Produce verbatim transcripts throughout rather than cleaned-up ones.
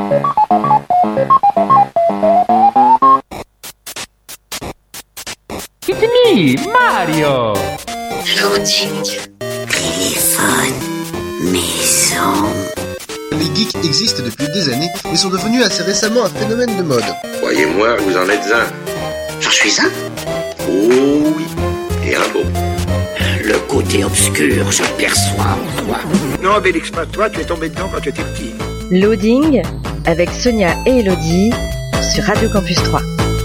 It's me, Mario. Loading, téléphone, maison. Les geeks existent depuis des années et sont devenus assez récemment un phénomène de mode. Croyez-moi, vous en êtes un. J'en suis un. Oh oui, et un beau. Le côté obscur, je perçois en toi. Non, Bélix, pas toi, tu es tombé dedans quand tu étais petit. Loading avec Sonia et Elodie sur Radio Campus trois.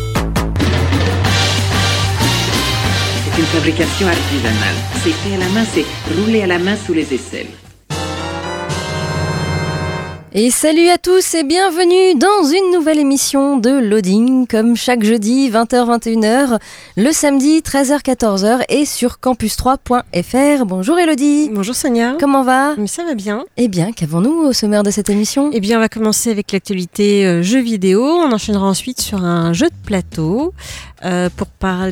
C'est une fabrication artisanale. C'est fait à la main, c'est roulé à la main sous les aisselles. Et salut à tous et bienvenue dans une nouvelle émission de Loading, comme chaque jeudi vingt heures vingt et une heures, le samedi treize heures quatorze heures et sur campus trois point f r. Bonjour Elodie. Bonjour Sonia. Comment va ? Mais ça va bien. Eh bien, qu'avons-nous au sommaire de cette émission ? Eh bien, on va commencer avec l'actualité euh, jeux vidéo. On enchaînera ensuite sur un jeu de plateau euh, pour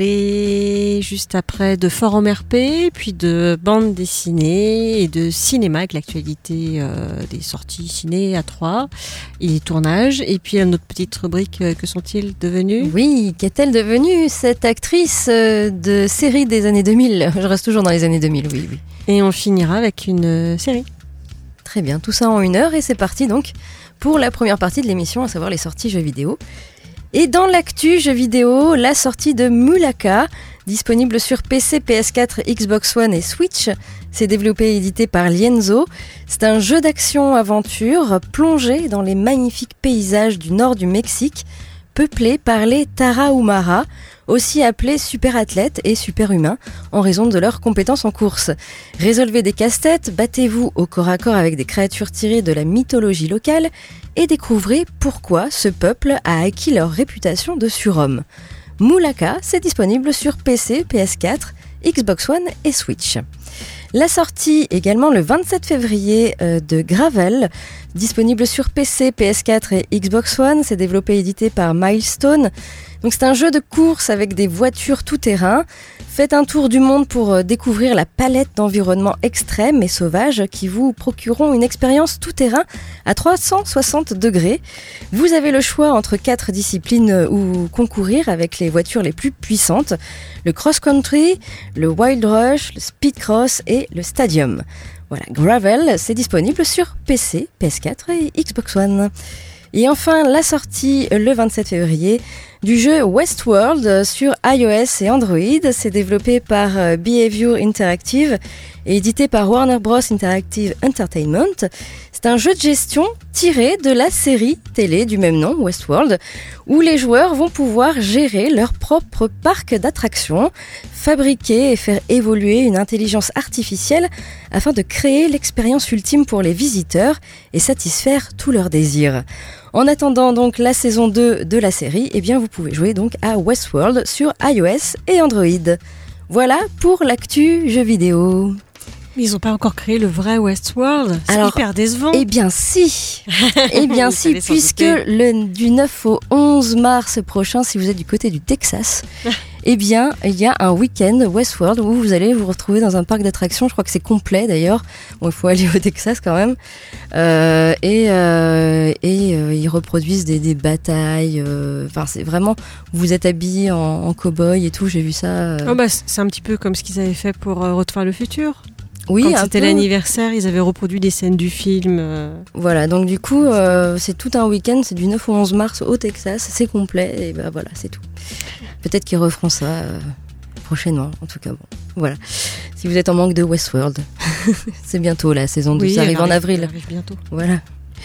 parler juste après de forum R P, puis de bande dessinée et de cinéma avec l'actualité euh, des sorties ciné à trois et les tournages. Et puis notre petite rubrique, euh, que sont-ils devenus ? Oui, qu'est-elle devenue cette actrice euh, de série des années deux mille ? Je reste toujours dans les années deux mille, oui, oui. Et on finira avec une euh, série. Très bien, tout ça en une heure et c'est parti donc pour la première partie de l'émission, à savoir les sorties jeux vidéo. Et dans l'actu jeux vidéo, la sortie de Mulaka, disponible sur P C, P S quatre, Xbox One et Switch. C'est développé et édité par Lienzo. C'est un jeu d'action-aventure plongé dans les magnifiques paysages du nord du Mexique, peuplé par les Tarahumara, aussi appelés super-athlètes et super-humains en raison de leurs compétences en course. Résolvez des casse-têtes, battez-vous au corps à corps avec des créatures tirées de la mythologie locale et découvrez pourquoi ce peuple a acquis leur réputation de surhomme. Mulaka, c'est disponible sur P C, P S quatre, Xbox One et Switch. La sortie également le vingt-sept février euh, de Gravel, disponible sur P C, P S quatre et Xbox One. C'est développé et édité par Milestone. Donc c'est un jeu de course avec des voitures tout-terrain. Faites un tour du monde pour euh, découvrir la palette d'environnements extrêmes et sauvages qui vous procureront une expérience tout-terrain à trois cent soixante degrés. Vous avez le choix entre quatre disciplines où concourir avec les voitures les plus puissantes. Le cross-country, le wild rush, le speed cross et le stadium. Voilà, Gravel, c'est disponible sur P C, P S quatre et Xbox One. Et enfin, la sortie le vingt-sept février du jeu Westworld sur iOS et Android. C'est développé par Behavior Interactive et édité par Warner Bros. Interactive Entertainment. C'est un jeu de gestion tiré de la série télé du même nom, Westworld, où les joueurs vont pouvoir gérer leur propre parc d'attractions, fabriquer et faire évoluer une intelligence artificielle afin de créer l'expérience ultime pour les visiteurs et satisfaire tous leurs désirs. En attendant donc la saison deux de la série, eh bien vous pouvez jouer donc à Westworld sur iOS et Android. Voilà pour l'actu jeux vidéo. Mais ils n'ont pas encore créé le vrai Westworld. C'est Alors, hyper décevant. Eh bien si, eh bien si, puisque le, du neuf au onze mars prochain, si vous êtes du côté du Texas, eh bien il y a un week-end Westworld où vous allez vous retrouver dans un parc d'attractions. Je crois que c'est complet d'ailleurs. Bon, il faut aller au Texas quand même. Euh, et euh, et euh, ils reproduisent des, des batailles. Enfin, euh, c'est vraiment, vous êtes habillés en, en cow-boy et tout. J'ai vu ça. Euh... Oh bah c'est un petit peu comme ce qu'ils avaient fait pour euh, Retour vers le futur. Oui, quand c'était peu. L'anniversaire, ils avaient reproduit des scènes du film. Euh... Voilà, donc du coup, euh, c'est tout un week-end, c'est du neuf au onze mars au Texas, c'est complet, et ben voilà, c'est tout. Peut-être qu'ils referont ça euh, prochainement, en tout cas, bon, voilà. Si vous êtes en manque de Westworld, c'est bientôt la saison deux, oui, ça arrive en avril. Ça arrive bientôt. Voilà.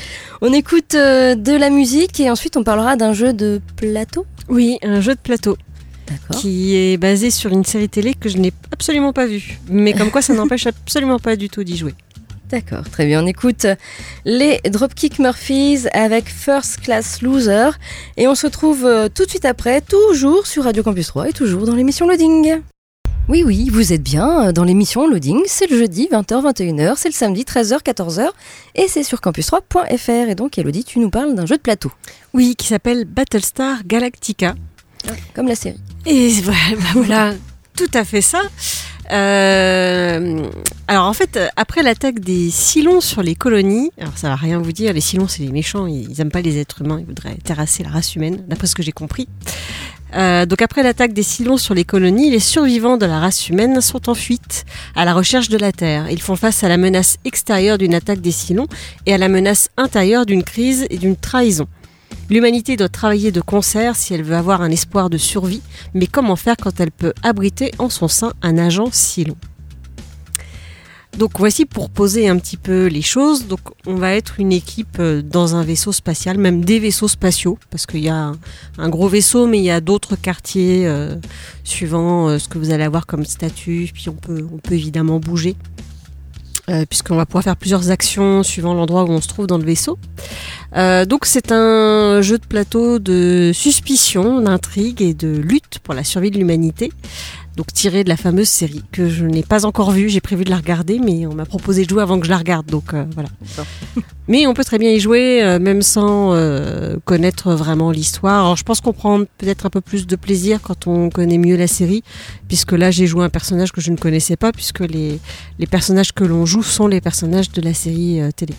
On écoute euh, de la musique et ensuite on parlera d'un jeu de plateau. Oui, un jeu de plateau. D'accord. Qui est basé sur une série télé que je n'ai absolument pas vue. Mais comme quoi, ça n'empêche absolument pas du tout d'y jouer. D'accord, très bien. On écoute les Dropkick Murphys avec First Class Loser. Et on se retrouve tout de suite après, toujours sur Radio Campus trois et toujours dans l'émission Loading. Oui, oui, vous êtes bien dans l'émission Loading. C'est le jeudi, vingt heures vingt et une heures. C'est le samedi, treize heures quatorze heures. Et c'est sur campus trois point f r. Et donc, Elodie, tu nous parles d'un jeu de plateau. Oui, qui s'appelle Battlestar Galactica. Comme la série. Et voilà, voilà, tout à fait ça. Euh, alors en fait, après l'attaque des Cylons sur les colonies, alors ça va rien vous dire, les Cylons c'est les méchants, ils aiment pas les êtres humains, ils voudraient terrasser la race humaine, d'après ce que j'ai compris. Euh, donc après l'attaque des Cylons sur les colonies, les survivants de la race humaine sont en fuite à la recherche de la Terre. Ils font face à la menace extérieure d'une attaque des Cylons et à la menace intérieure d'une crise et d'une trahison. L'humanité doit travailler de concert si elle veut avoir un espoir de survie, mais comment faire quand elle peut abriter en son sein un agent Cylon ? Donc voici pour poser un petit peu les choses. Donc on va être une équipe dans un vaisseau spatial, même des vaisseaux spatiaux, parce qu'il y a un, un gros vaisseau, mais il y a d'autres quartiers euh, suivant euh, ce que vous allez avoir comme statut. Puis on peut, on peut évidemment bouger. Euh, puisqu'on va pouvoir faire plusieurs actions suivant l'endroit où on se trouve dans le vaisseau. Euh, donc c'est un jeu de plateau de suspicion, d'intrigue et de lutte pour la survie de l'humanité. Donc tiré de la fameuse série que je n'ai pas encore vue, j'ai prévu de la regarder, mais on m'a proposé de jouer avant que je la regarde, donc euh, voilà. Mais on peut très bien y jouer, euh, même sans euh, connaître vraiment l'histoire. Alors je pense qu'on prend peut-être un peu plus de plaisir quand on connaît mieux la série, puisque là j'ai joué un personnage que je ne connaissais pas, puisque les, les personnages que l'on joue sont les personnages de la série euh, télé.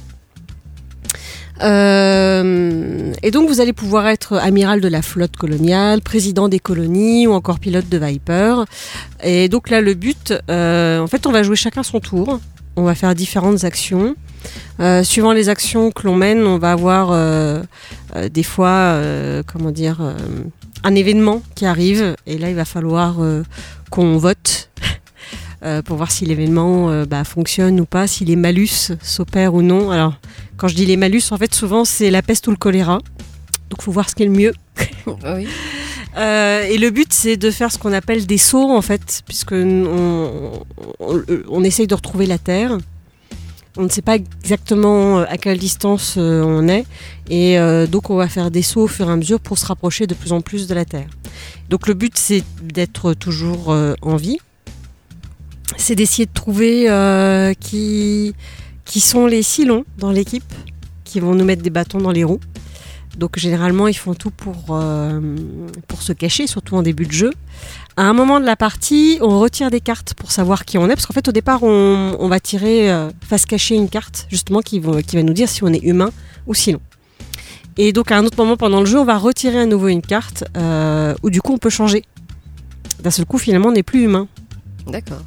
Euh, et donc vous allez pouvoir être amiral de la flotte coloniale, président des colonies ou encore pilote de Viper. Et donc là le but, euh, en fait on va jouer chacun son tour, on va faire différentes actions. Euh, suivant les actions que l'on mène, on va avoir euh, euh, des fois, euh, comment dire, euh, un événement qui arrive et là il va falloir euh, qu'on vote. Euh, pour voir si l'événement euh, bah, fonctionne ou pas, si les malus s'opèrent ou non. Alors, quand je dis les malus, en fait, souvent, c'est la peste ou le choléra. Donc, il faut voir ce qui est le mieux. Oui. Euh, et le but, c'est de faire ce qu'on appelle des sauts, en fait, puisque on, on, on essaye de retrouver la Terre. On ne sait pas exactement à quelle distance euh, on est. Et euh, donc, on va faire des sauts au fur et à mesure pour se rapprocher de plus en plus de la Terre. Donc, le but, c'est d'être toujours euh, en vie. C'est d'essayer de trouver euh, qui, qui sont les Cylons dans l'équipe, qui vont nous mettre des bâtons dans les roues. Donc généralement, ils font tout pour, euh, pour se cacher, surtout en début de jeu. À un moment de la partie, on retire des cartes pour savoir qui on est, parce qu'en fait, au départ, on, on va tirer euh, face cachée une carte, justement, qui va, qui va nous dire si on est humain ou Cylon. Et donc, à un autre moment pendant le jeu, on va retirer à nouveau une carte, euh, où du coup, on peut changer. D'un seul coup, finalement, on n'est plus humain. D'accord.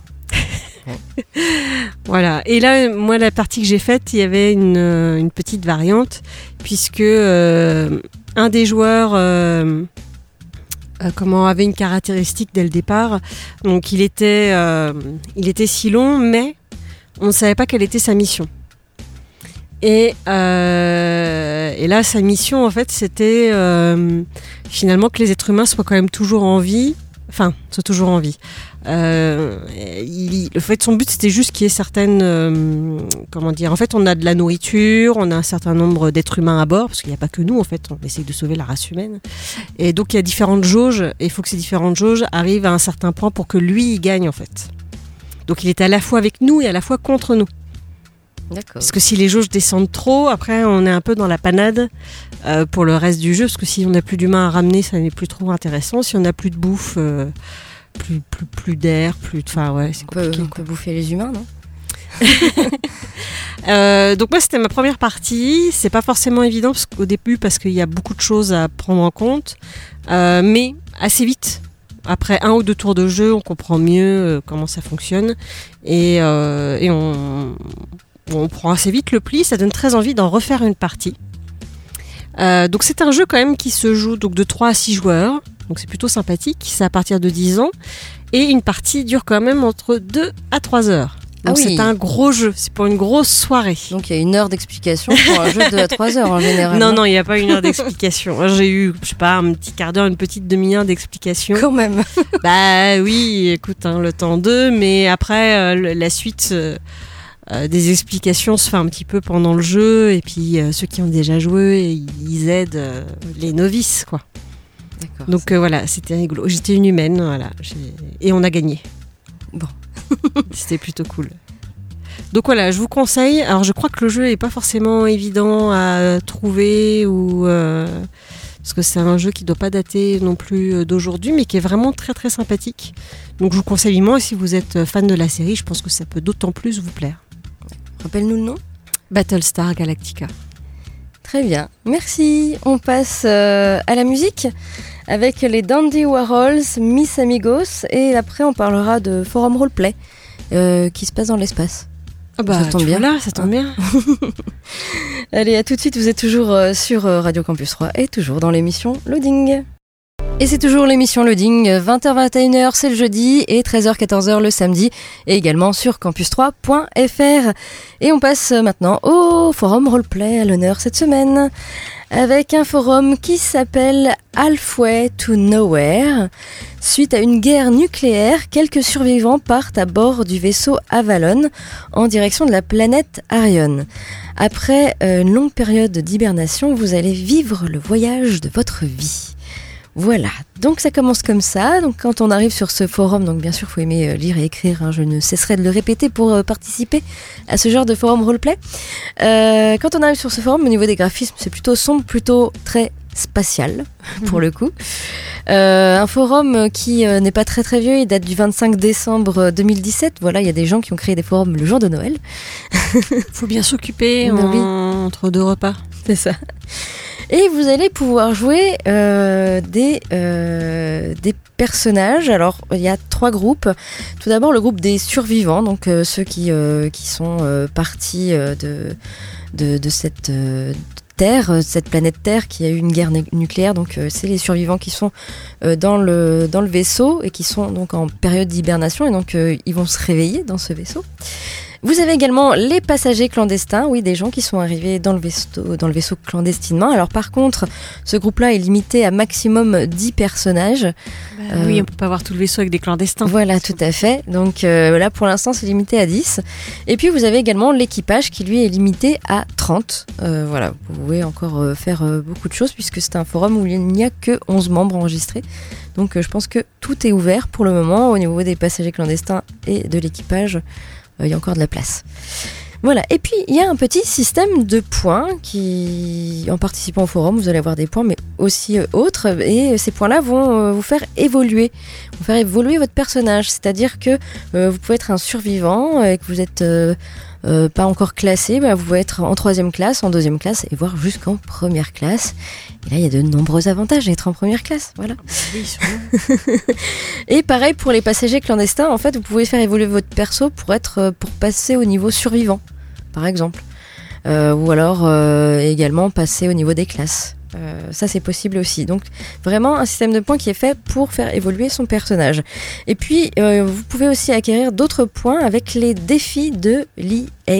Voilà. Et là, moi, la partie que j'ai faite, il y avait une, une petite variante, puisque euh, un des joueurs euh, euh, comment, avait une caractéristique dès le départ. Donc, il était, euh, il était Cylon, mais on ne savait pas quelle était sa mission. Et, euh, et là, sa mission, en fait, c'était euh, finalement que les êtres humains soient quand même toujours en vie. Enfin, soient toujours en vie. Euh, il, le fait, son but, c'était juste qu'il y ait certaines, euh, comment dire, en fait, on a de la nourriture, on a un certain nombre d'êtres humains à bord, parce qu'il n'y a pas que nous, en fait, on essaye de sauver la race humaine. Et donc, il y a différentes jauges, et il faut que ces différentes jauges arrivent à un certain point pour que lui, il gagne, en fait. Donc, il est à la fois avec nous et à la fois contre nous. D'accord. Parce que si les jauges descendent trop, après, on est un peu dans la panade euh, pour le reste du jeu, parce que si on n'a plus d'humains à ramener, ça n'est plus trop intéressant. Si on n'a plus de bouffe, euh, plus, plus, plus d'air, plus de... Enfin, ouais, c'est on peut, compliqué. on peut bouffer les humains, non? euh, donc moi, c'était ma première partie. C'est pas forcément évident parce qu'au début, parce qu'il y a beaucoup de choses à prendre en compte. Euh, mais assez vite, après un ou deux tours de jeu, on comprend mieux euh, comment ça fonctionne. Et, euh, et on... Bon, on prend assez vite le pli, ça donne très envie d'en refaire une partie. Euh, donc c'est un jeu quand même qui se joue donc de trois à six joueurs, donc c'est plutôt sympathique, c'est à partir de dix ans, et une partie dure quand même entre deux à trois heures. Donc ah oui. C'est un gros jeu, c'est pour une grosse soirée. Donc il y a une heure d'explication pour un jeu de deux à trois heures en général. Non, non, il n'y a pas une heure d'explication. J'ai eu, je sais pas, un petit quart d'heure, une petite demi-heure d'explication. Quand même. Bah oui, écoute, hein, le temps d'eux, mais après, euh, la suite... Euh, Euh, des explications se fait un petit peu pendant le jeu et puis euh, ceux qui ont déjà joué ils aident euh, les novices quoi. D'accord, donc euh, voilà, c'était rigolo, j'étais une humaine voilà, j'ai... et on a gagné. Bon. C'était plutôt cool. Donc voilà, je vous conseille. Alors je crois que le jeu est pas forcément évident à trouver ou euh, parce que c'est un jeu qui ne doit pas dater non plus d'aujourd'hui, mais qui est vraiment très très sympathique. Donc je vous conseille vivement, et si vous êtes fan de la série, je pense que ça peut d'autant plus vous plaire. Rappelle-nous le nom. Battlestar Galactica. Très bien, merci. On passe euh, à la musique avec les Dandy Warhols, Mis Amigos, et après on parlera de Forum Roleplay euh, qui se passe dans l'espace. Ah bah, ça tombe bien. Là, ça tombe bien. Allez, à tout de suite, vous êtes toujours euh, sur euh, Radio Campus trois et toujours dans l'émission Loading. Et c'est toujours l'émission Loading, vingt heures vingt et une heures c'est le jeudi et treize heures quatorze heures le samedi, et également sur campus trois point f r. Et on passe maintenant au forum roleplay à l'honneur cette semaine, avec un forum qui s'appelle Halfway to Nowhere. Suite à une guerre nucléaire, quelques survivants partent à bord du vaisseau Avalon en direction de la planète Arion. Après une longue période d'hibernation, vous allez vivre le voyage de votre vie. Voilà, donc ça commence comme ça. Donc quand on arrive sur ce forum, donc bien sûr il faut aimer euh, lire et écrire, hein, je ne cesserai de le répéter pour euh, participer à ce genre de forum roleplay. Euh, quand on arrive sur ce forum, au niveau des graphismes, c'est plutôt sombre, plutôt très spatial pour le coup. Euh, un forum qui euh, n'est pas très très vieux, il date du vingt-cinq décembre deux mille dix-sept. Voilà, il y a des gens qui ont créé des forums le jour de Noël. Faut bien s'occuper en... oui. entre deux repas. C'est ça. Et vous allez pouvoir jouer euh, des, euh, des personnages. Alors, il y a trois groupes. Tout d'abord, le groupe des survivants, donc euh, ceux qui, euh, qui sont euh, partis euh, de, de, de cette euh, Terre, cette planète Terre qui a eu une guerre nu- nucléaire. Donc, euh, c'est les survivants qui sont euh, dans, le, dans le vaisseau et qui sont donc en période d'hibernation. Et donc, euh, ils vont se réveiller dans ce vaisseau. Vous avez également les passagers clandestins, oui, des gens qui sont arrivés dans le vaisseau, dans le vaisseau clandestinement. Alors par contre, ce groupe-là est limité à maximum dix personnages. Bah, euh, oui, on peut pas avoir tout le vaisseau avec des clandestins. Voilà, tout à fait. Donc euh, là, pour l'instant, c'est limité à dix. Et puis vous avez également l'équipage qui, lui, est limité à trente. Euh, voilà, vous pouvez encore euh, faire euh, beaucoup de choses puisque c'est un forum où il n'y a que onze membres enregistrés. Donc euh, je pense que tout est ouvert pour le moment au niveau des passagers clandestins et de l'équipage. Il y a encore de la place. Voilà, et puis il y a un petit système de points qui, en participant au forum, vous allez avoir des points, mais aussi euh, autres, et ces points-là vont euh, vous faire évoluer, vont faire évoluer votre personnage. C'est-à-dire que euh, vous pouvez être un survivant et que vous êtes euh, euh, pas encore classé, bah, vous pouvez être en troisième classe, en deuxième classe, et voire jusqu'en première classe. Et là, il y a de nombreux avantages d'être en première classe, voilà. Et pareil pour les passagers clandestins, en fait, vous pouvez faire évoluer votre perso pour être, pour passer au niveau survivant, par exemple, euh, ou alors euh, également passer au niveau des classes. Euh, ça c'est possible aussi. Donc vraiment un système de points qui est fait pour faire évoluer son personnage. Et puis euh, vous pouvez aussi acquérir d'autres points avec les défis de l'I A.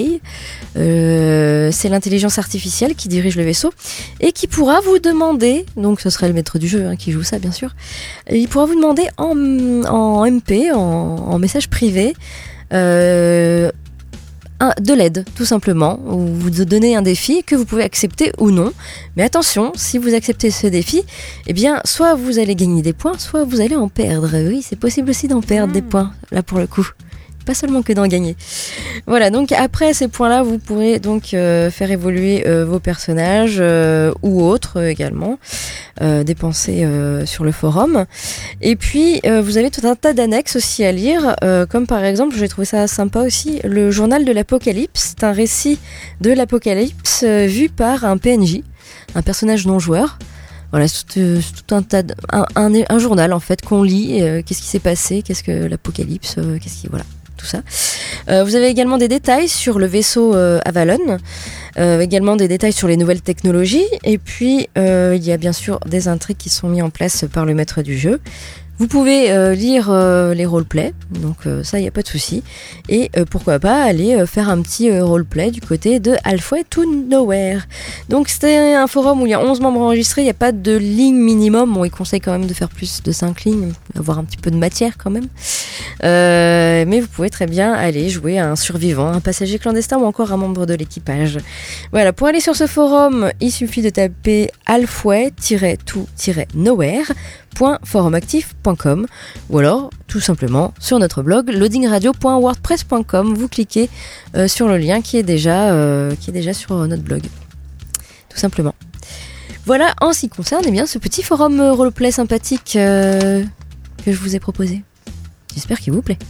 Euh, c'est l'intelligence artificielle qui dirige le vaisseau et qui pourra vous demander, donc ce serait le maître du jeu hein, qui joue ça bien sûr, il pourra vous demander en, en M P, en, en message privé, euh, Un, de l'aide, tout simplement, ou vous donnez un défi que vous pouvez accepter ou non. Mais attention, si vous acceptez ce défi, eh bien, soit vous allez gagner des points, soit vous allez en perdre. Oui, c'est possible aussi d'en perdre mmh. des points, là pour le coup. Pas seulement que d'en gagner. Voilà, donc après ces points-là, vous pourrez donc euh, faire évoluer euh, vos personnages euh, ou autres euh, également, euh, dépenser euh, sur le forum. Et puis, euh, vous avez tout un tas d'annexes aussi à lire, euh, comme par exemple, j'ai trouvé ça sympa aussi, le journal de l'Apocalypse. C'est un récit de l'Apocalypse euh, vu par un P N J, un personnage non joueur. Voilà, c'est tout, c'est tout un tas de, un, un, un journal en fait qu'on lit. Euh, qu'est-ce qui s'est passé, qu'est-ce que l'Apocalypse, euh, qu'est-ce qui voilà. Tout ça. Euh, vous avez également des détails sur le vaisseau euh, Avalon, euh, également des détails sur les nouvelles technologies, et puis euh, il y a bien sûr des intrigues qui sont mises en place par le maître du jeu. Vous pouvez euh, lire euh, les roleplays, donc euh, ça, il n'y a pas de souci. Et euh, pourquoi pas aller euh, faire un petit euh, roleplay du côté de Halfway to Nowhere. Donc c'était un forum où il y a onze membres enregistrés, il n'y a pas de ligne minimum. Bon, il conseille quand même de faire plus de cinq lignes, avoir un petit peu de matière quand même. Euh, mais vous pouvez très bien aller jouer à un survivant, un passager clandestin ou encore un membre de l'équipage. Voilà, pour aller sur ce forum, il suffit de taper halfway to nowhere point forumactif point com ou alors tout simplement sur notre blog loading radio point wordpress point com. Vous cliquez euh, sur le lien qui est déjà euh, qui est déjà sur notre blog, tout simplement. Voilà, en ce qui concerne eh bien, ce petit forum euh, roleplay sympathique euh, que je vous ai proposé. J'espère qu'il vous plaît.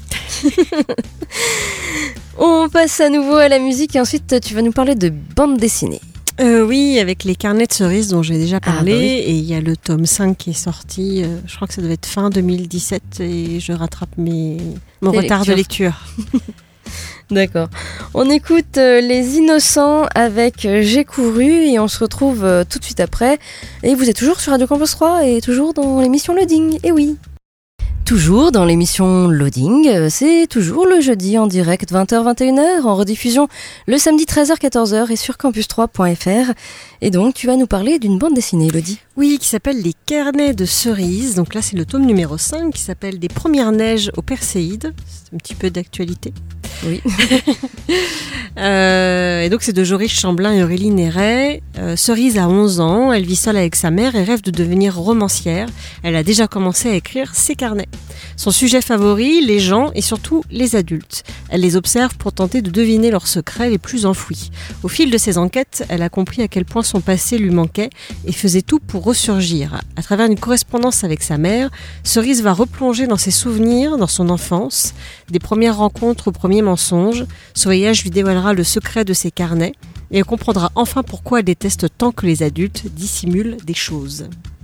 On passe à nouveau à la musique et ensuite tu vas nous parler de bande dessinée. Euh, oui, avec les carnets de cerises dont j'ai déjà parlé, Ah, bah oui. et il y a le tome cinq qui est sorti, euh, je crois que ça devait être fin deux mille dix-sept, et je rattrape mes... mon Tes retard de lecture. D'accord. On écoute euh, Les Innocents avec euh, J'ai couru et on se retrouve euh, tout de suite après. Et vous êtes toujours sur Radio Campus trois et toujours dans l'émission Loading, et oui. Toujours dans l'émission Loading, euh, c'est toujours le jeudi en direct vingt heures vingt et une heures, en rediffusion le samedi treize heures quatorze heures et sur campus trois point f r. Et donc tu vas nous parler d'une bande dessinée, Elodie. Oui, qui s'appelle Les carnets de cerises. Donc là, c'est le tome numéro cinq qui s'appelle Des premières neiges aux Perséides. C'est un petit peu d'actualité. Oui. euh, et donc, c'est de Joris Chamblin et Aurélie Néret. Euh, Cerise a onze ans, elle vit seule avec sa mère et rêve de devenir romancière. Elle a déjà commencé à écrire ses carnets. Son sujet favori, les gens et surtout les adultes. Elle les observe pour tenter de deviner leurs secrets les plus enfouis. Au fil de ses enquêtes, elle a compris à quel point son passé lui manquait et faisait tout pour ressurgir. À travers une correspondance avec sa mère, Cerise va replonger dans ses souvenirs, dans son enfance, des premières rencontres aux premiers mensonges. Ce voyage lui dévoilera le secret de ses carnets et elle comprendra enfin pourquoi elle déteste tant que les adultes dissimulent des choses.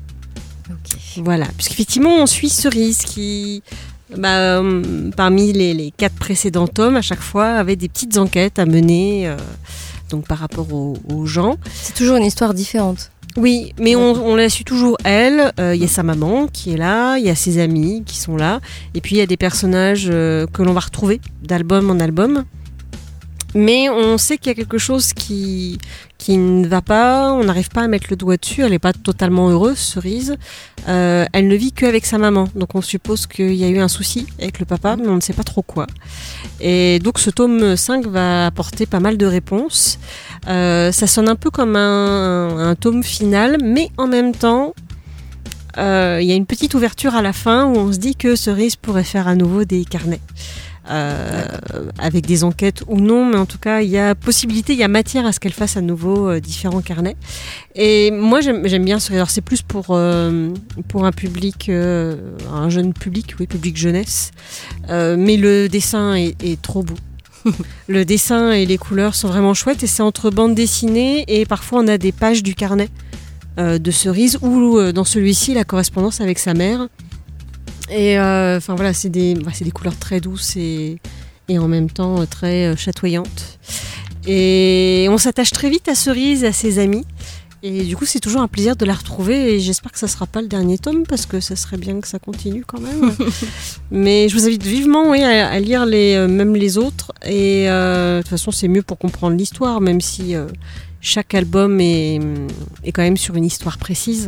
Ok. Voilà, puisqu'effectivement on suit Cerise qui, bah, euh, parmi les, les quatre précédents tomes, à chaque fois avait des petites enquêtes à mener euh, donc par rapport aux, aux gens. C'est toujours une histoire différente. Oui, mais on, on la suit toujours elle. Il euh, y a sa maman qui est là, il y a ses amis qui sont là, et puis il y a des personnages euh, que l'on va retrouver d'album en album. Mais on sait qu'il y a quelque chose qui, qui ne va pas, on n'arrive pas à mettre le doigt dessus, elle n'est pas totalement heureuse, Cerise. Euh, elle ne vit qu'avec sa maman, donc on suppose qu'il y a eu un souci avec le papa, mais on ne sait pas trop quoi. Et donc ce tome cinq va apporter pas mal de réponses. Euh, ça sonne un peu comme un, un tome final, mais en même temps, euh, il y a une petite ouverture à la fin où on se dit que Cerise pourrait faire à nouveau des carnets. Euh, avec des enquêtes ou non, mais en tout cas il y a possibilité, il y a matière à ce qu'elle fasse à nouveau euh, différents carnets. Et moi j'aime, j'aime bien ce, alors c'est plus pour euh, pour un public, euh, un jeune public, oui, public jeunesse, euh, mais le dessin est, est trop beau. Le dessin et les couleurs sont vraiment chouettes et c'est entre bande dessinée et parfois on a des pages du carnet euh, de Cerise ou euh, dans celui-ci la correspondance avec sa mère. Et euh, enfin voilà, c'est des, bah, c'est des couleurs très douces et, et en même temps euh, très euh, chatoyantes. Et on s'attache très vite à Cerise et à ses amis. Et du coup, c'est toujours un plaisir de la retrouver. Et j'espère que ça ne sera pas le dernier tome parce que ça serait bien que ça continue quand même. Mais je vous invite vivement oui, à, à lire les, euh, même les autres. Et euh, de toute façon, c'est mieux pour comprendre l'histoire, même si euh, chaque album est, est quand même sur une histoire précise.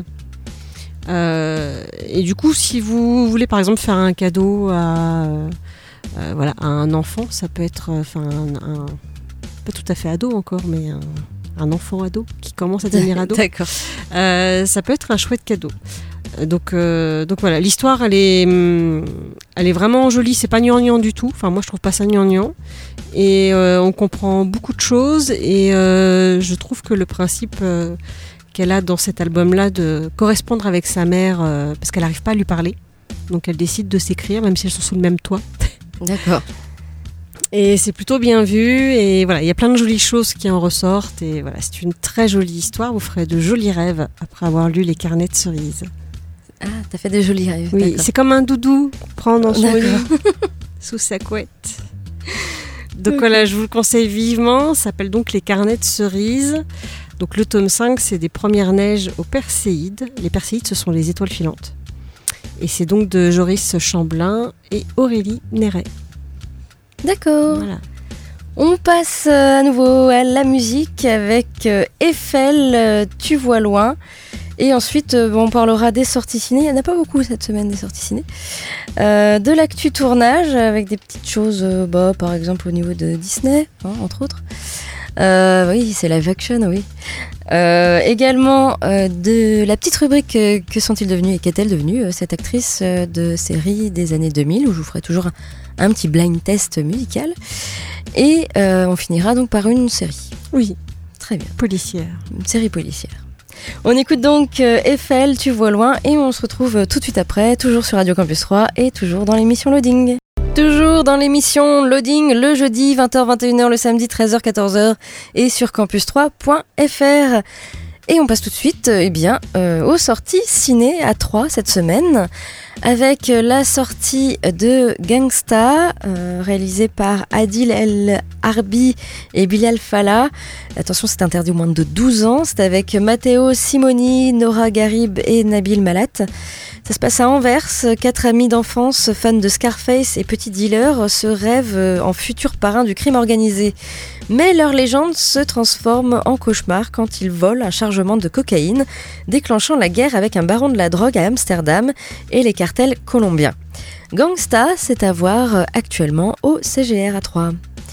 Euh, et du coup, si vous voulez par exemple faire un cadeau à, euh, voilà, à un enfant, ça peut être, enfin, un, un, pas tout à fait ado encore, mais un, un enfant ado qui commence à devenir ado. D'accord. Euh, ça peut être un chouette cadeau. Donc, euh, donc voilà, l'histoire, elle est, elle est vraiment jolie. C'est pas gnangnan du tout. Enfin, moi, je trouve pas ça gnangnan. Et euh, on comprend beaucoup de choses. Et euh, je trouve que le principe euh, qu'elle a dans cet album-là de correspondre avec sa mère, euh, parce qu'elle n'arrive pas à lui parler. Donc elle décide de s'écrire, même si elles sont sous le même toit. D'accord. Et c'est plutôt bien vu. Et voilà, il y a plein de jolies choses qui en ressortent. Et voilà, c'est une très jolie histoire. Vous ferez de jolis rêves après avoir lu Les carnets de Cerise. Ah, t'as fait des jolis rêves. Oui, d'accord. c'est comme un doudou qu'on prend dans son D'accord. lit, sous sa couette. Donc voilà, je vous le conseille vivement. Ça s'appelle donc Les carnets de Cerise. Donc le tome cinq, c'est Des premières neiges aux Perséides. Les Perséides, ce sont les étoiles filantes. Et c'est donc de Joris Chamblin et Aurélie Néret. D'accord. Voilà. On passe euh, à nouveau à la musique avec euh, Eiffel, euh, Tu vois loin. Et ensuite, euh, on parlera des sorties ciné. Il n'y en a pas beaucoup cette semaine, des sorties ciné. Euh, de l'actu tournage, avec des petites choses, euh, bah, par exemple au niveau de Disney, hein, entre autres. Euh, oui, c'est live action, oui. Euh, également euh, de la petite rubrique euh, Que sont-ils devenus et qu'est-elle devenue, euh, cette actrice euh, de série des années deux mille, où je vous ferai toujours un, un petit blind test musical. Et euh, on finira donc par une série. Oui, Très bien. policière. Une série policière. On écoute donc euh, Eiffel, Tu vois loin, et on se retrouve tout de suite après, toujours sur Radio Campus trois et toujours dans l'émission Loading. Toujours dans l'émission Loading, le jeudi, vingt heures vingt et une heures, le samedi, treize heures quatorze heures, et sur campus trois point f r. Et on passe tout de suite euh, eh bien, euh, aux sorties ciné à Troyes cette semaine, avec la sortie de Gangsta, euh, réalisée par Adil El Harbi et Bilal Fallah. Attention, c'est interdit aux moins de douze ans. C'est avec Matteo Simoni, Nora Garib et Nabil Malat. Ça se passe à Anvers. Quatre amis d'enfance, fans de Scarface et petits dealers, se rêvent en futurs parrains du crime organisé. Mais leur légende se transforme en cauchemar quand ils volent un chargement de cocaïne, déclenchant la guerre avec un baron de la drogue à Amsterdam et les cartels colombiens. Gangsta, c'est à voir actuellement au C G R à Troyes.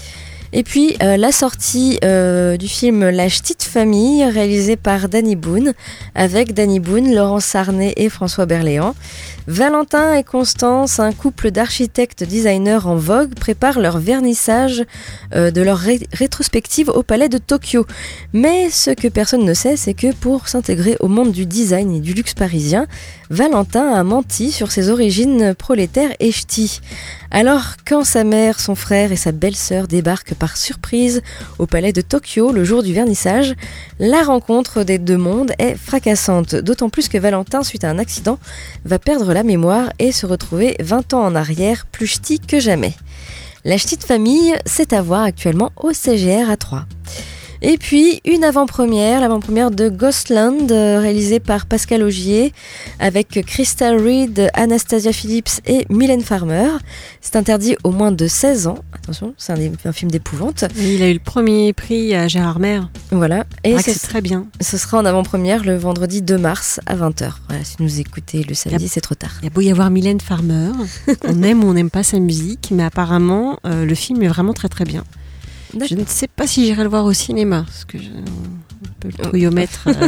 Et puis euh, la sortie euh, du film La Ch'tite Famille, réalisé par Danny Boone, avec Danny Boone, Laurence Sarnet et François Berléand. Valentin et Constance, un couple d'architectes designers en vogue, préparent leur vernissage euh, de leur ré- rétrospective au Palais de Tokyo. Mais ce que personne ne sait, c'est que pour s'intégrer au monde du design et du luxe parisien, Valentin a menti sur ses origines prolétaires et ch'tis. Alors, quand sa mère, son frère et sa belle-sœur débarquent par surprise au Palais de Tokyo le jour du vernissage, la rencontre des deux mondes est fracassante. D'autant plus que Valentin, suite à un accident, va perdre la mémoire et se retrouver vingt ans en arrière, plus ch'ti que jamais. La Ch'tite Famille, c'est à voir actuellement au C G R à Troyes. Et puis, une avant-première, l'avant-première de Ghostland, euh, réalisée par Pascal Augier, avec Crystal Reed, Anastasia Phillips et Mylène Farmer. C'est interdit aux moins de seize ans. Attention, c'est un, un film d'épouvante. Et il a eu le premier prix à Gérard Maire. Voilà. Et ah, c'est très bien. Ce sera en avant-première le vendredi deux mars à vingt heures. Voilà, si vous écoutez le samedi, a, c'est trop tard. Il y a beau y avoir Mylène Farmer. On aime ou on n'aime pas sa musique, mais apparemment, euh, le film est vraiment très très bien. D'accord. Je ne sais pas si j'irai le voir au cinéma, parce que je, un peu le trouillomètre, euh,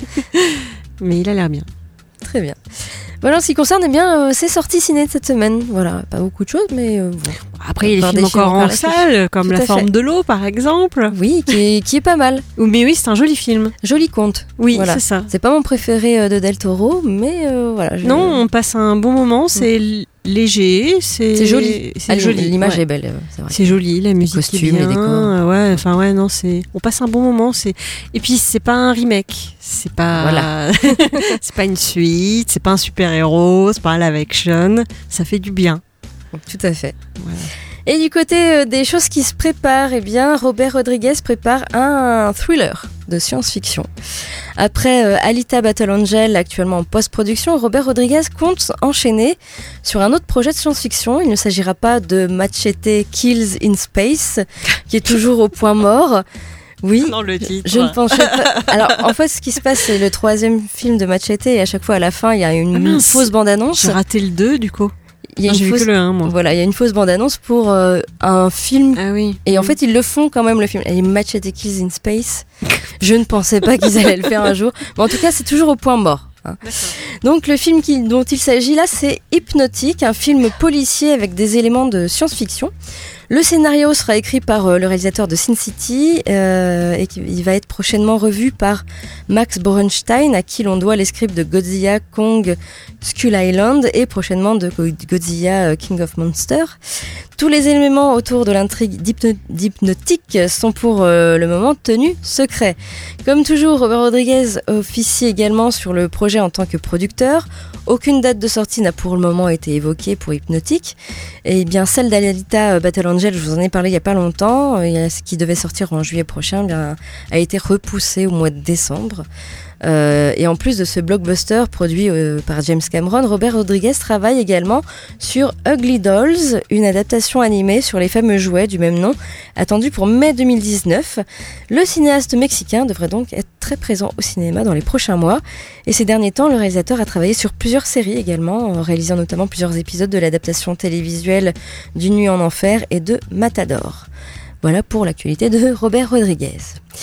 mais il a l'air bien. Très bien. Voilà, en ce qui concerne eh bien, euh, ces sorties ciné de cette semaine. Voilà, pas beaucoup de choses, mais euh, bon. Après, il y a des films encore en salle, comme Tout La forme fait. de l'eau, par exemple. Oui, qui est, qui est pas mal. Mais oui, c'est un joli film. Joli conte. Oui, voilà. c'est ça. C'est pas mon préféré euh, de Del Toro, mais euh, voilà. Je... Non, on passe un bon moment, c'est mm. léger, c'est, c'est joli. C'est ah, joli. L'image ouais. est belle, c'est vrai. C'est joli, la musique costume, est bien. les décors. Ouais, enfin ouais, non, c'est. On passe un bon moment, c'est. Et puis c'est pas un remake, c'est pas. Voilà. C'est pas une suite, c'est pas un super héros, c'est pas un live action, ça fait du bien. Tout à fait. Voilà. Et du côté euh, des choses qui se préparent, eh bien, Robert Rodriguez prépare un thriller de science-fiction. Après euh, Alita Battle Angel, actuellement en post-production, Robert Rodriguez compte enchaîner sur un autre projet de science-fiction. Il ne s'agira pas de Machete Kills in Space, qui est toujours au point mort. Oui, non, le titre. Je ne pensais pas. Alors, en fait, ce qui se passe, c'est le troisième film de Machete, et à chaque fois, à la fin, il y a une, ah, une fausse bande-annonce. J'ai raté le deux, du coup. Il y a non, une j'ai fausse... vu que le un, moi. Voilà, il y a une fausse bande-annonce pour euh, un film. Ah oui. Et en fait, ils le font quand même, le film. Et Machete Kills in Space. Je ne pensais pas qu'ils allaient le faire un jour. Mais en tout cas, c'est toujours au point mort. Hein. Donc, le film qui, dont il s'agit là, c'est Hypnotique, un film policier avec des éléments de science-fiction. Le scénario sera écrit par euh, le réalisateur de Sin City euh, et il va être prochainement revu par Max Borenstein, à qui l'on doit les scripts de Godzilla, Kong, Skull Island et prochainement de Godzilla euh, King of Monsters. Tous les éléments autour de l'intrigue d'hypno- d'Hypnotique sont pour euh, le moment tenus secrets. Comme toujours, Robert Rodriguez officie également sur le projet en tant que producteur. Aucune date de sortie n'a pour le moment été évoquée pour Hypnotique. Et bien celle d'Alita Battle Angel, je vous en ai parlé il n'y a pas longtemps, ce qui devait sortir en juillet prochain, bien, a été repoussé au mois de décembre. Euh, et en plus de ce blockbuster produit euh, par James Cameron, Robert Rodriguez travaille également sur Ugly Dolls, une adaptation animée sur les fameux jouets du même nom, attendue pour mai deux mille dix-neuf. Le cinéaste mexicain devrait donc être très présent au cinéma dans les prochains mois. Et ces derniers temps, le réalisateur a travaillé sur plusieurs séries également, en réalisant notamment plusieurs épisodes de l'adaptation télévisuelle d'Une nuit en enfer et de Matador. Voilà pour l'actualité de Robert Rodriguez.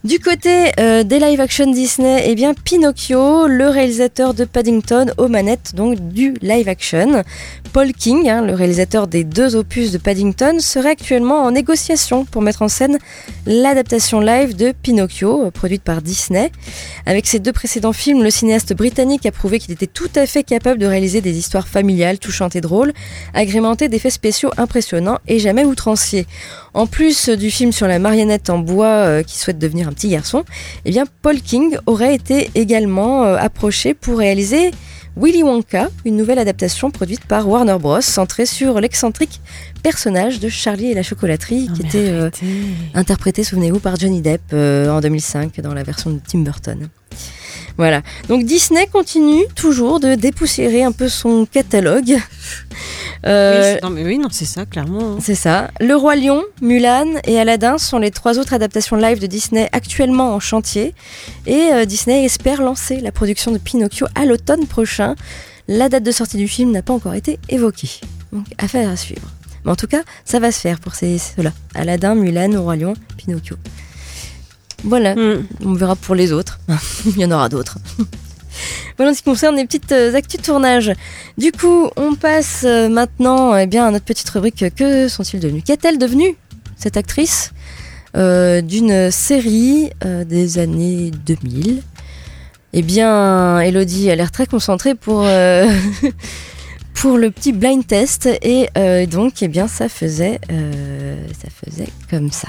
Du côté euh, des live-action Disney, eh bien Pinocchio, le réalisateur de Paddington, aux manettes donc du live-action. Paul King, hein, le réalisateur des deux opus de Paddington, serait actuellement en négociation pour mettre en scène l'adaptation live de Pinocchio, euh, produite par Disney. Avec ses deux précédents films, le cinéaste britannique a prouvé qu'il était tout à fait capable de réaliser des histoires familiales, touchantes et drôles, agrémentées d'effets spéciaux impressionnants et jamais outranciers. En plus du film sur la marionnette en bois euh, qui souhaite devenir un petit garçon, eh bien Paul King aurait été également euh, approché pour réaliser Willy Wonka, une nouvelle adaptation produite par Warner Bros, centrée sur l'excentrique personnage de Charlie et la chocolaterie, oh, qui était euh, interprété, souvenez-vous, par Johnny Depp euh, en deux mille cinq dans la version de Tim Burton. Voilà, donc Disney continue toujours de dépoussiérer un peu son catalogue. Euh, oui, non, mais oui, non, c'est ça, clairement. C'est ça. Le Roi Lion, Mulan et Aladdin sont les trois autres adaptations live de Disney actuellement en chantier. Et euh, Disney espère lancer la production de Pinocchio à l'automne prochain. La date de sortie du film n'a pas encore été évoquée. Donc, affaire à suivre. Mais en tout cas, ça va se faire pour ces, ceux-là. Aladdin, Mulan, Le Roi Lion, Pinocchio. Voilà, mm. On verra pour les autres. Il y en aura d'autres. Voilà en ce qui concerne les petites euh, actus de tournage. Du coup, on passe euh, maintenant eh bien, à notre petite rubrique « Que sont-ils devenus ?» Qu'est-elle devenue, cette actrice euh, d'une série euh, des années deux mille? Eh bien, Elodie a l'air très concentrée pour, euh, pour le petit blind test. Et euh, donc, eh bien, ça faisait, euh, ça faisait comme ça.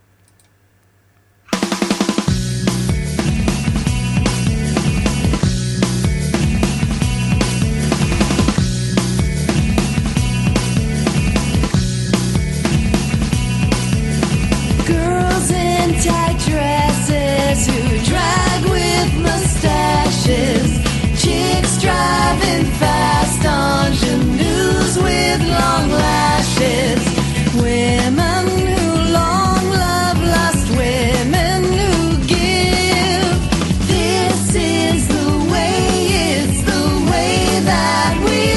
Tight dresses who drag with mustaches, chicks driving fast, ingenues with long lashes, women who long love lost women who give. This is the way, it's the way that we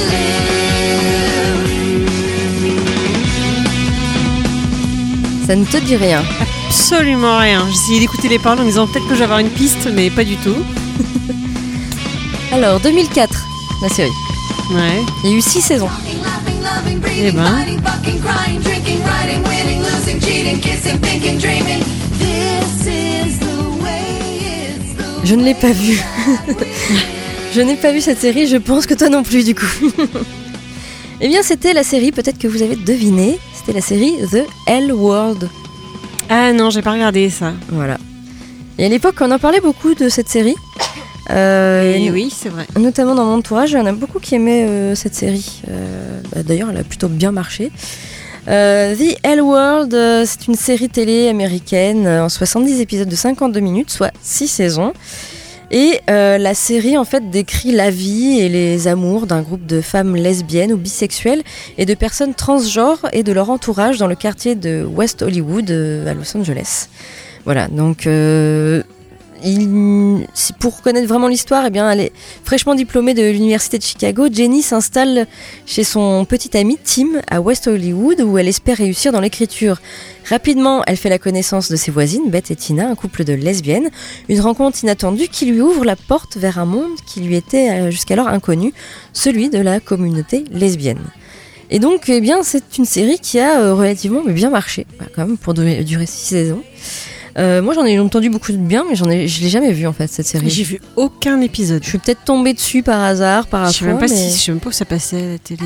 live. Ça ne te dit rien? Absolument rien. J'ai essayé d'écouter les paroles en disant peut-être que je vais avoir une piste, mais pas du tout. Alors, deux mille quatre, la série. Ouais. Il y a eu six saisons. Eh ben. Je ne l'ai pas vue. Je n'ai pas vu cette série, je pense que toi non plus du coup. Eh bien, c'était la série, peut-être que vous avez deviné, c'était la série The L World. Ah non, j'ai pas regardé ça. Voilà. Et à l'époque, on en parlait beaucoup de cette série. Euh, et oui, c'est vrai. Notamment dans mon entourage, il y en a beaucoup qui aimaient euh, cette série. Euh, bah, d'ailleurs, elle a plutôt bien marché. Euh, The L World, euh, c'est une série télé américaine euh, en soixante-dix épisodes de cinquante-deux minutes, soit six saisons. Et euh, la série en fait décrit la vie et les amours d'un groupe de femmes lesbiennes ou bisexuelles et de personnes transgenres et de leur entourage dans le quartier de West Hollywood euh, à Los Angeles. Voilà, donc euh, il, pour connaître vraiment l'histoire, eh bien, elle est fraîchement diplômée de l'université de Chicago. Jenny s'installe chez son petit ami Tim à West Hollywood où elle espère réussir dans l'écriture. Rapidement, elle fait la connaissance de ses voisines, Beth et Tina, un couple de lesbiennes. Une rencontre inattendue qui lui ouvre la porte vers un monde qui lui était jusqu'alors inconnu, celui de la communauté lesbienne. Et donc, eh bien, c'est une série qui a euh, relativement bien marché, bah, quand même, pour durer, durer six saisons. Euh, moi, j'en ai entendu beaucoup de bien, mais j'en ai, je l'ai jamais vu en fait cette série. J'ai vu aucun épisode. Je suis peut-être tombée dessus par hasard, par je sais même pas mais... si, je sais même pas où ça passait à la télé.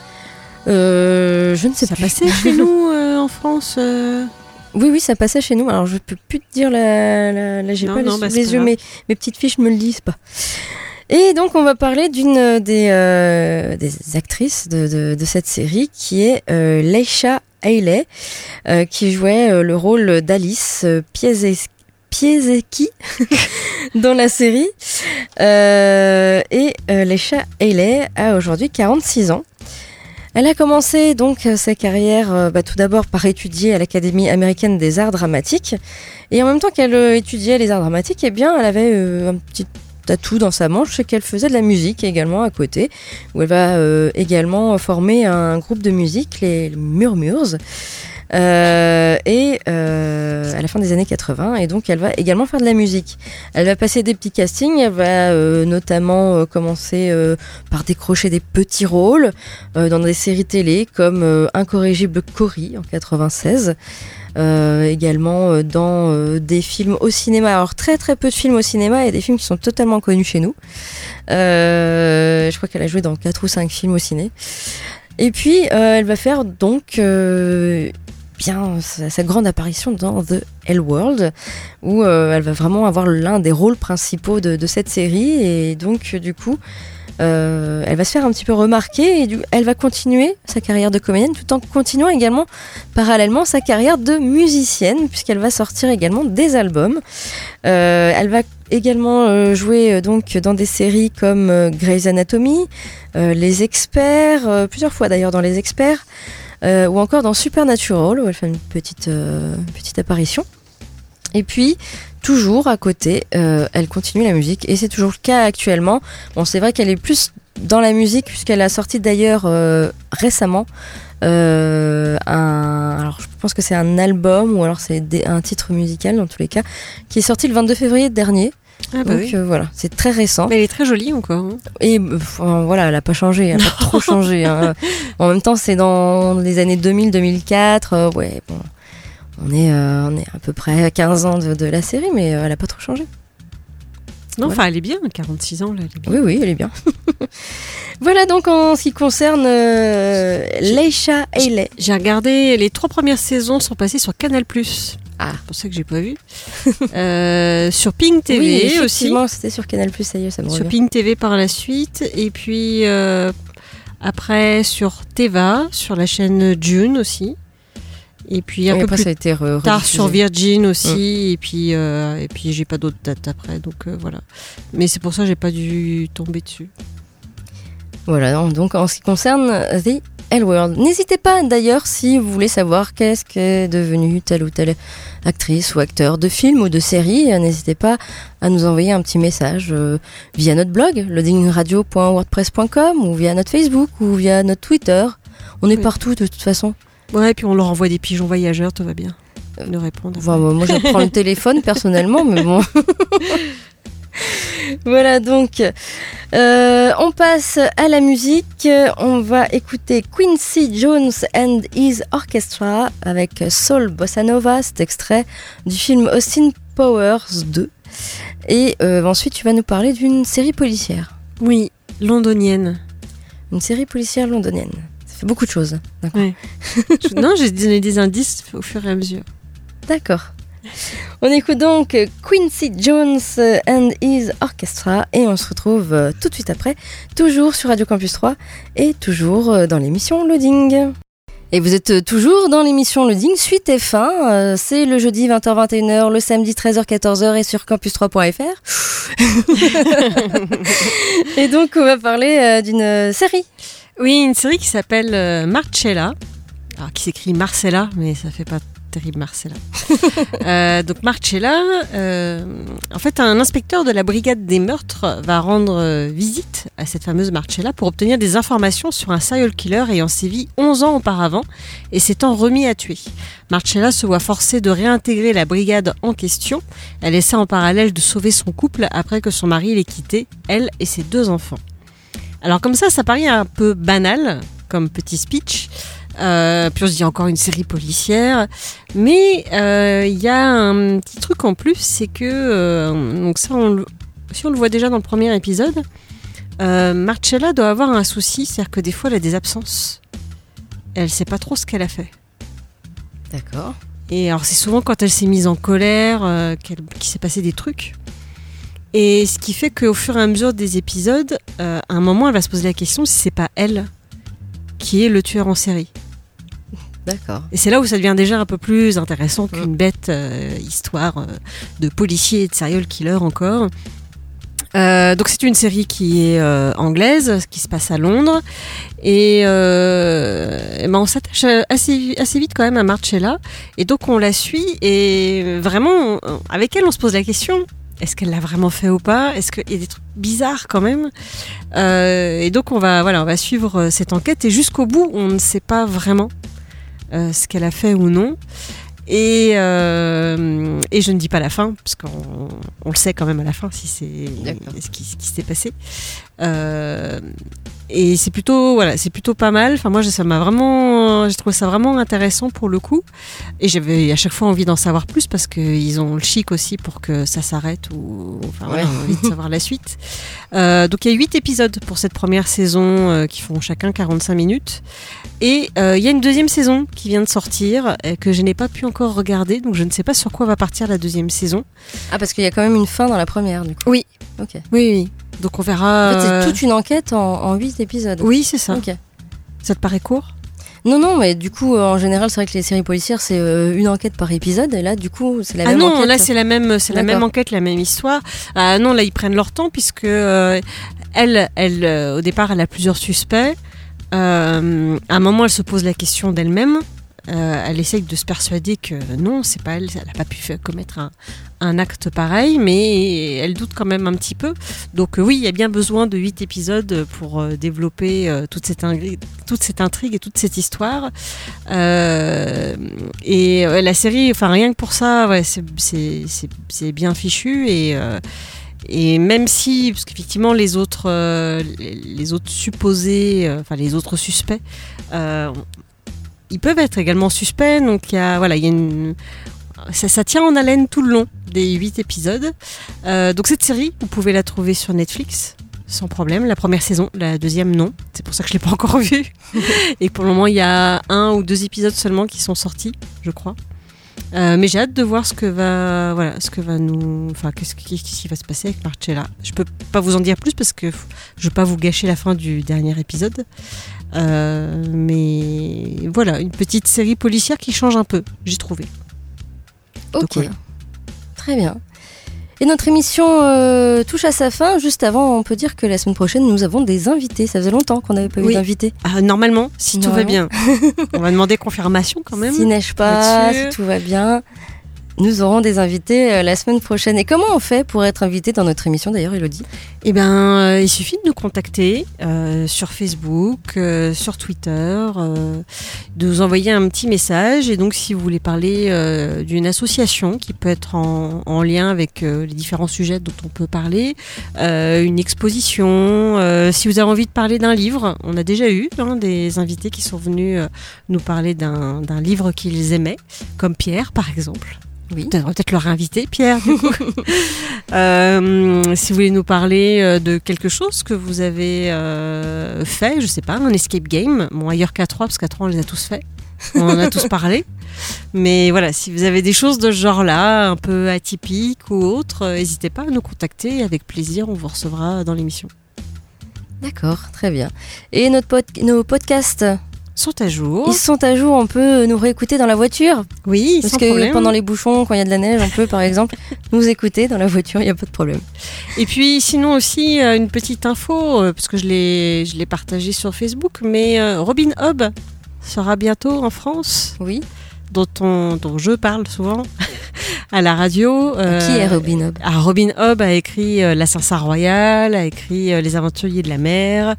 Euh, je ne sais ça plus. Ça passait chez nous euh, en France. Euh... Oui, oui, ça passait chez nous. Alors, je peux plus te dire la, la, la j'ai non, pas non, les, bah, les yeux, mais mes petites fiches me le disent pas. Et donc, on va parler d'une des, euh, des actrices de, de, de cette série, qui est euh, Leisha Haley, euh, qui jouait euh, le rôle d'Alice euh, Piasecki Piasecki dans la série. Euh, et euh, Leisha Haley a aujourd'hui quarante-six ans. Elle a commencé donc sa carrière euh, bah, tout d'abord par étudier à l'Académie américaine des arts dramatiques. Et en même temps qu'elle euh, étudiait les arts dramatiques, eh bien, elle avait euh, un petit atout dans sa manche, c'est qu'elle faisait de la musique également à côté, où elle va euh, également former un groupe de musique, les Murmures. Euh, et euh, à la fin des années quatre-vingts. Et donc, elle va également faire de la musique. Elle va passer des petits castings. Elle va euh, notamment euh, commencer euh, par décrocher des petits rôles euh, dans des séries télé comme euh, Incorrigible Cory en quatre-vingt-seize. Euh, également euh, dans euh, des films au cinéma. Alors très très peu de films au cinéma et des films qui sont totalement connus chez nous. Euh, je crois qu'elle a joué dans quatre ou cinq films au ciné. Et puis euh, elle va faire donc euh, bien sa, sa grande apparition dans The L World où euh, elle va vraiment avoir l'un des rôles principaux de, de cette série et donc du coup Euh, elle va se faire un petit peu remarquer et du, elle va continuer sa carrière de comédienne tout en continuant également parallèlement sa carrière de musicienne puisqu'elle va sortir également des albums. Euh, elle va également euh, jouer euh, donc dans des séries comme euh, Grey's Anatomy, euh, Les Experts, euh, plusieurs fois d'ailleurs dans Les Experts, euh, ou encore dans Supernatural où elle fait une petite, euh, une petite apparition. Et puis, toujours à côté, euh, elle continue la musique et c'est toujours le cas actuellement. Bon, c'est vrai qu'elle est plus dans la musique puisqu'elle a sorti d'ailleurs euh, récemment euh, un... Alors, je pense que c'est un album ou alors c'est des, un titre musical dans tous les cas qui est sorti le vingt-deux février dernier. Ah bah Donc oui. euh, voilà, c'est très récent. Mais elle est très jolie encore. Hein. Et euh, voilà, elle a pas changé, elle a pas trop changé. Hein. En même temps, c'est dans les années deux mille deux mille quatre. Euh, ouais, bon. On est, euh, on est à peu près à quinze ans de, de la série, mais euh, elle n'a pas trop changé. Non, Voilà. enfin, elle est bien, quarante-six ans, là, elle est bien. Oui, oui, elle est bien. Voilà donc en ce qui concerne euh, Leisha Haley. J'ai regardé, les trois premières saisons sont passées sur Canal plus. Ah. C'est pour ça que j'ai pas vu. euh, sur Ping T V Oui, aussi. effectivement, c'était sur Canal plus, ça y est, ça me Sur revient. Ping T V par la suite. Et puis euh, après sur Teva, sur la chaîne Dune aussi. Et puis un Oui, peu après, plus ça a été re- tard rediffusé. sur Virgin aussi. Et puis euh, et puis j'ai pas d'autres dates après, donc euh, voilà. Mais c'est pour ça que j'ai pas dû tomber dessus. Voilà, donc en ce qui concerne The L World. N'hésitez pas d'ailleurs si vous voulez savoir qu'est-ce qu'est devenue telle ou telle actrice ou acteur de film ou de série, euh, n'hésitez pas à nous envoyer un petit message euh, via notre blog, loadingradio point wordpress point com ou via notre Facebook ou via notre Twitter. On est Oui. partout de toute façon. Ouais, et puis on leur envoie des pigeons voyageurs, tout va bien. Ils nous répondent. Enfin, moi je prends le téléphone personnellement, mais bon. Voilà donc, euh, on passe à la musique. On va écouter Quincy Jones and His Orchestra avec Soul Bossa Nova, cet extrait du film Austin Powers deux. Et euh, ensuite, tu vas nous parler d'une série policière. Oui, londonienne. Une série policière londonienne. Ça fait beaucoup de choses. D'accord. Ouais. Je- non, j'ai donné des indices au fur et à mesure. D'accord. On écoute donc Quincy Jones and His Orchestra et on se retrouve euh, tout de suite après, toujours sur Radio Campus trois et toujours euh, dans l'émission Loading. Et vous êtes euh, toujours dans l'émission Loading, suite et fin, euh, c'est le jeudi vingt heures vingt et une heures, le samedi treize heures quatorze heures et sur campus trois point f r. Et donc on va parler euh, d'une euh, série. Oui, une série qui s'appelle euh, Marcella. Alors, qui s'écrit Marcella, mais ça fait pas terrible Marcella. euh, donc Marcella, euh, en fait, un inspecteur de la brigade des meurtres va rendre euh, visite à cette fameuse Marcella pour obtenir des informations sur un serial killer ayant sévi onze ans auparavant et s'étant remis à tuer. Marcella se voit forcée de réintégrer la brigade en question. Elle essaie en parallèle de sauver son couple après que son mari l'ait quittée, elle et ses deux enfants. Alors comme ça, ça paraît un peu banal comme petit speech. Euh, puis on se dit encore une série policière, mais il euh, y a un petit truc en plus, c'est que euh, donc ça, on le, si on le voit déjà dans le premier épisode, euh, Marcella doit avoir un souci, c'est-à-dire que des fois elle a des absences, elle sait pas trop ce qu'elle a fait. D'accord. Et alors c'est souvent quand elle s'est mise en colère euh, qu'elle, qu'il s'est passé des trucs. Et ce qui fait qu'au fur et à mesure des épisodes, euh, à un moment elle va se poser la question si c'est pas elle qui est le tueur en série. D'accord. Et c'est là où ça devient déjà un peu plus intéressant qu'une bête euh, histoire euh, de policier et de serial killer encore. Euh, donc c'est une série qui est euh, anglaise, qui se passe à Londres. Et, euh, et ben on s'attache assez, assez vite quand même à Marcella. Et donc on la suit et vraiment, on, avec elle on se pose la question... Est-ce qu'elle l'a vraiment fait ou pas ? Est-ce qu'il y a des trucs bizarres quand même ? euh, Et donc on va, voilà, on va suivre cette enquête et jusqu'au bout, on ne sait pas vraiment euh, ce qu'elle a fait ou non. Et, euh, et je ne dis pas la fin, parce qu'on on le sait quand même à la fin si c'est ce qui, ce qui s'est passé. Euh, et c'est plutôt, voilà, c'est plutôt pas mal. Enfin, moi, ça m'a vraiment, j'ai trouvé ça vraiment intéressant pour le coup. Et j'avais à chaque fois envie d'en savoir plus parce qu'ils ont le chic aussi pour que ça s'arrête ou, enfin, ouais. Voilà, envie de savoir la suite. Euh, donc, il y a huit épisodes pour cette première saison euh, qui font chacun quarante-cinq minutes. Et il euh, y a une deuxième saison qui vient de sortir et que je n'ai pas pu encore regarder, donc je ne sais pas sur quoi va partir la deuxième saison. Ah, parce qu'il y a quand même une fin dans la première, du coup. Oui. Ok. Oui, oui. Donc on verra. En fait, c'est euh... toute une enquête en, en huit épisodes. Oui, c'est ça. Ok. Ça te paraît court ? Non, non, mais du coup, en général, c'est vrai que les séries policières, c'est euh, une enquête par épisode, et là, du coup, c'est la ah même non, enquête. Ah non, là, c'est la même, c'est la même enquête, la même histoire. Ah non, là, ils prennent leur temps, puisque euh, elle, elle euh, au départ, elle a plusieurs suspects. Euh, à un moment, elle se pose la question d'elle-même. Euh, elle essaye de se persuader que non, c'est pas elle, elle n'a pas pu faire, commettre un, un acte pareil, mais elle doute quand même un petit peu. Donc euh, oui, il y a bien besoin de huit épisodes pour euh, développer euh, toute, cette ingri- toute cette intrigue et toute cette histoire. Euh, et euh, la série, enfin rien que pour ça, ouais, c'est, c'est, c'est, c'est bien fichu et euh, Et même si, parce qu'effectivement les autres, euh, les, les autres supposés, euh, enfin les autres suspects, euh, ils peuvent être également suspects. Donc il y a, voilà, il y a une, ça, ça tient en haleine tout le long des huit épisodes. Euh, donc cette série, vous pouvez la trouver sur Netflix sans problème. La première saison, la deuxième non. C'est pour ça que je l'ai pas encore vue. Et pour le moment, il y a un ou deux épisodes seulement qui sont sortis, je crois. Euh, mais j'ai hâte de voir ce que va, voilà, ce que va nous, enfin, qu'est-ce qui, qu'est-ce qui va se passer avec Marcella. Je peux pas vous en dire plus parce que je veux pas vous gâcher la fin du dernier épisode. Euh, mais voilà, une petite série policière qui change un peu, j'ai trouvé. Ok, Donc, voilà. Très bien. Et notre émission euh, touche à sa fin. Juste avant, on peut dire que la semaine prochaine, nous avons des invités. Ça faisait longtemps qu'on n'avait pas oui. eu d'invités. Ah, normalement, si normalement. tout va bien. On va demander confirmation quand même. S'il neige pas, si tout va bien, nous aurons des invités euh, la semaine prochaine. Et comment on fait pour être invité dans notre émission d'ailleurs, Elodie ? Eh ben, euh, il suffit de nous contacter euh, sur Facebook, euh, sur Twitter, euh, de nous envoyer un petit message. Et donc, si vous voulez parler euh, d'une association qui peut être en, en lien avec euh, les différents sujets dont on peut parler, euh, une exposition, euh, si vous avez envie de parler d'un livre, on a déjà eu hein, des invités qui sont venus euh, nous parler d'un, d'un livre qu'ils aimaient, comme Pierre par exemple. Oui. On devrait peut-être le réinviter, Pierre, du coup. euh, si vous voulez nous parler de quelque chose que vous avez euh, fait, je sais pas, un escape game. Bon, ailleurs qu'à trois, parce qu'à trois, on les a tous fait. On en a tous parlé. Mais voilà, si vous avez des choses de ce genre-là, un peu atypiques ou autres, euh, n'hésitez pas à nous contacter. Avec plaisir, on vous recevra dans l'émission. D'accord, très bien. Et notre pod- nos podcasts sont à jour. Ils sont à jour, on peut nous réécouter dans la voiture. Oui, parce sans que problème. Pendant les bouchons, quand il y a de la neige, on peut par exemple nous écouter dans la voiture, il n'y a pas de problème. Et puis sinon aussi, euh, une petite info, euh, parce que je l'ai, je l'ai partagé sur Facebook, mais euh, Robin Hobb sera bientôt en France. Oui. Dont, on, dont je parle souvent à la radio. Euh, Qui est Robin Hobb ? ah, Robin Hobb a écrit euh, L'Assassin Royal, a écrit euh, Les Aventuriers de la Mer,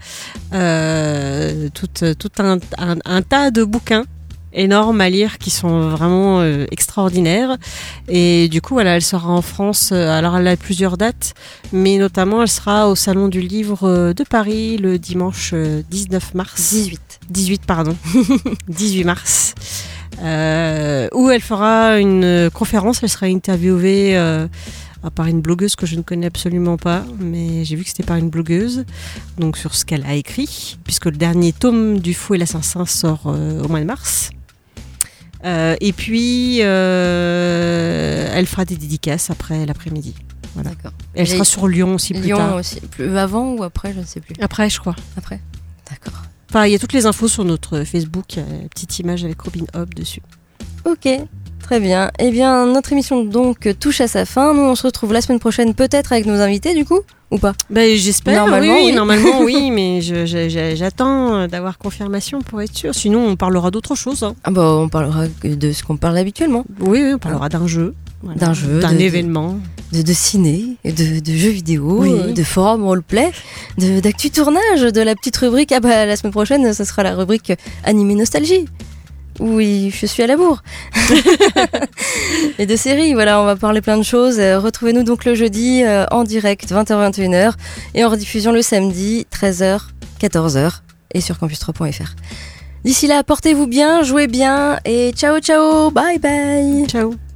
euh, tout, tout un, un, un tas de bouquins énormes à lire qui sont vraiment euh, extraordinaires. Et du coup, voilà, elle sera en France. Euh, alors, elle a plusieurs dates, mais notamment, elle sera au Salon du Livre de Paris le dimanche euh, dix-neuf mars. dix-huit. dix-huit, pardon. dix-huit mars. Euh, où elle fera une conférence, elle sera interviewée euh, par une blogueuse que je ne connais absolument pas, mais j'ai vu que c'était par une blogueuse, donc sur ce qu'elle a écrit, puisque le dernier tome du Fou et l'Assassin sort euh, au mois de mars. Euh, et puis, euh, elle fera des dédicaces après l'après-midi. Voilà. D'accord. Elle sera sur Lyon aussi plus Lyon tard. aussi. Plus avant ou après, je ne sais plus. Après, je crois. Après. D'accord. Enfin, il y a toutes les infos sur notre Facebook, il y a une petite image avec Robin Hobb dessus. Ok, très bien. Eh bien, notre émission donc touche à sa fin. Nous, on se retrouve la semaine prochaine, peut-être avec nos invités, du coup, ou pas ? Ben, j'espère. Normalement, oui, oui, oui. Normalement, oui, mais je, je, je, j'attends d'avoir confirmation pour être sûr. Sinon, on parlera d'autre chose. Hein. Ah bah, on parlera de ce qu'on parle habituellement. Oui, oui on parlera ah. d'un jeu. Voilà. D'un jeu. D'un de, événement. De, de ciné, de, de jeux vidéo, oui. de forum roleplay, de, d'actu tournage, de la petite rubrique. Ah bah, la semaine prochaine, ce sera la rubrique animé nostalgie. Oui, je suis à la bourre. Et de séries, voilà, on va parler plein de choses. Euh, retrouvez-nous donc le jeudi euh, en direct, vingt heures vingt et une heures, et en rediffusion le samedi, treize heures quatorze heures, et sur campus trois point f r. D'ici là, portez-vous bien, jouez bien, et ciao ciao, bye bye. Ciao.